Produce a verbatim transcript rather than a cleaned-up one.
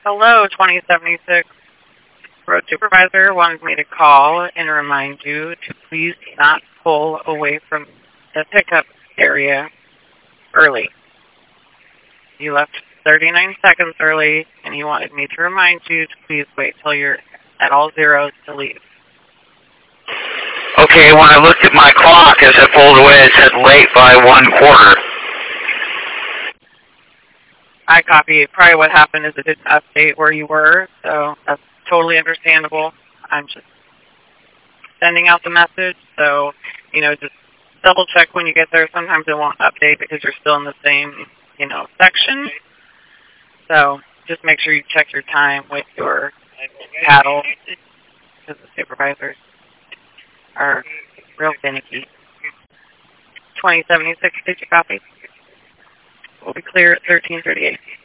Hello, twenty seventy-six. Road supervisor wanted me to call and remind you to please not pull away from the pickup area early. You left thirty-nine seconds early, and he wanted me to remind you to please wait till you're at all zeros to leave. Okay, when I looked at my clock as I pulled away, it said late by one quarter. I copy. Probably what happened is it didn't update where you were, so that's totally understandable. I'm just sending out the message, so, you know, just double check when you get there. Sometimes it won't update because you're still in the same, you know, section. So just make sure you check your time with your paddle, because the supervisors are real finicky. twenty seventy-six, did you copy? We'll be clear at thirteen thirty-eight.